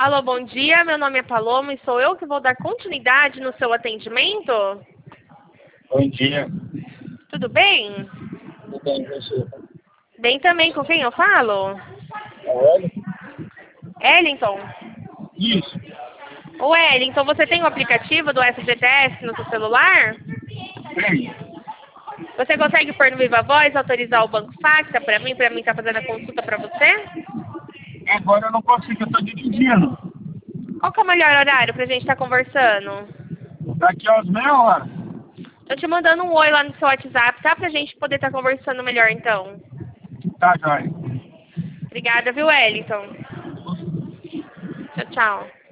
Alô, bom dia. Meu nome é Paloma e sou eu que vou dar continuidade no seu atendimento. Bom dia. Tudo bem? Tudo bem, você? Bem também. Com quem eu falo? Olha. Ellington. Isso. Ô, Ellington, você tem o aplicativo do FGTS no seu celular? Bem, Você consegue pôr no Viva Voz, autorizar o Banco Facta para mim estar fazendo a consulta para você? agora eu não consigo, eu estou dirigindo. Qual que é o melhor horário pra gente estar conversando? Daqui a umas meia hora. Tô te mandando um oi lá no seu WhatsApp, tá? Pra gente poder estar conversando melhor, então. Tá, joia. Obrigada, viu, Wellington? Tchau, tchau.